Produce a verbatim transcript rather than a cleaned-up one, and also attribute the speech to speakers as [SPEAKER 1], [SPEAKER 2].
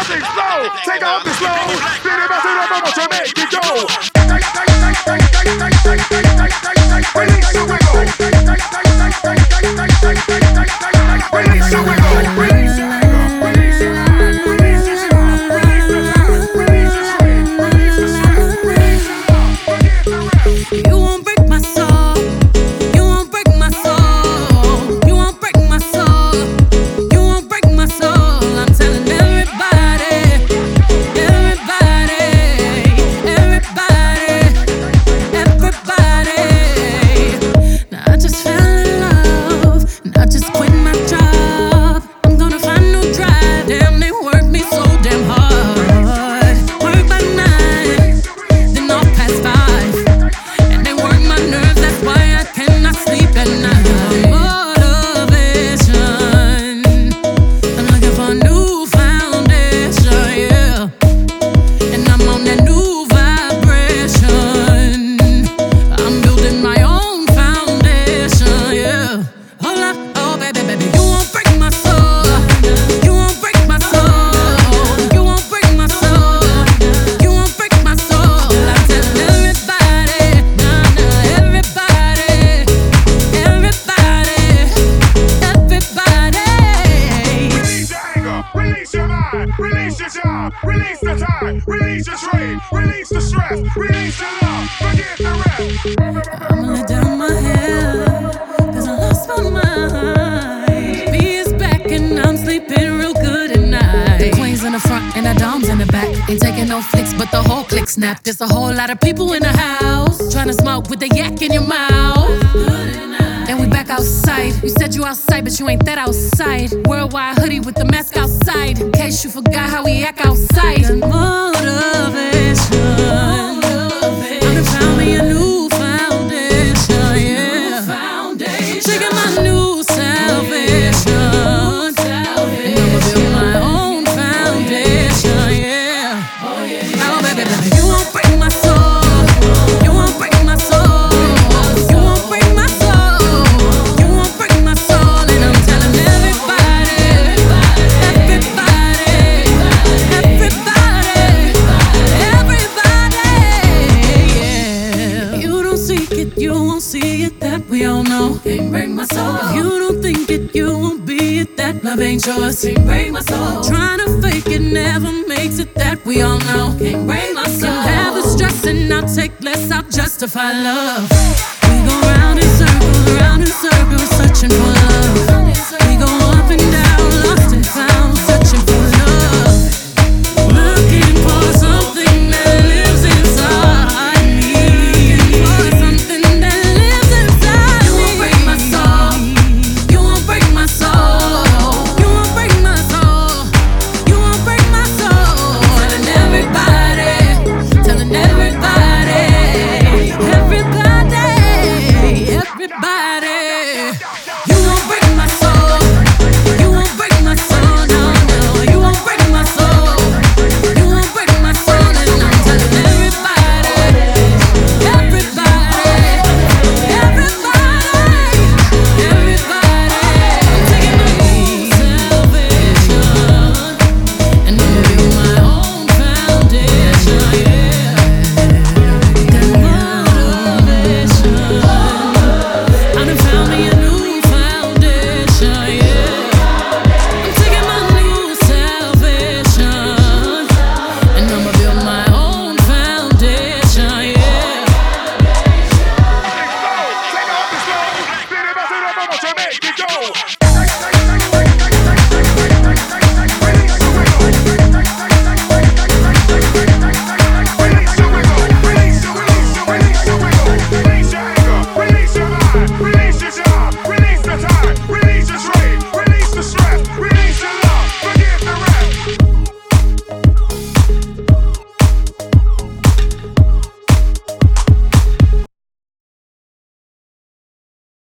[SPEAKER 1] things slow. Take off the slow. Then it to the bubble to make it go. Release the wiggle. Release the wiggle. Release the wiggle.
[SPEAKER 2] Snap. There's a whole lot of people in the house trying to smoke with the yak in your mouth. And we back outside. You said you outside, but you ain't that outside. Worldwide hoodie with the mask outside. In case you forgot how we act outside. Motivation. I done found me a new foundation, yeah. Shaking my new salvation. And I'ma build my own foundation, yeah. Oh, baby, baby. You won't break my soul. You won't break my soul. You won't break my soul. You won't break my soul. And I'm telling everybody, everybody, everybody, everybody, yeah. If you don't seek it, you won't see it. That we all know. Can't break my soul. If you don't think it, you won't be it. That love ain't yours. Can't break my soul. Trying to fake it never makes it. That we all know. Can't break my soul. Can have the stress and I'll take less. I'll justify love. We go round in circles, round in circles, searching for love. We go up and down, lost and found, searching for love. Looking for something that lives inside me. For something that lives inside me. You won't break my soul. You won't break my soul. You won't break my soul. You won't break my soul. Telling everybody, telling everybody, everybody, everybody. You won't break my soul. You won't break my soul. No, no. You won't break my soul. You won't break my soul. And I'm telling everybody, everybody, everybody, everybody. I'm taking my new salvation, and I'm building my own foundation, yeah. That motivation. I done found me a new foundation, yeah. I'm taking my new salvation, and I'ma build my own foundation, yeah.
[SPEAKER 1] Take off the slow. Then it to the bubble to make it go.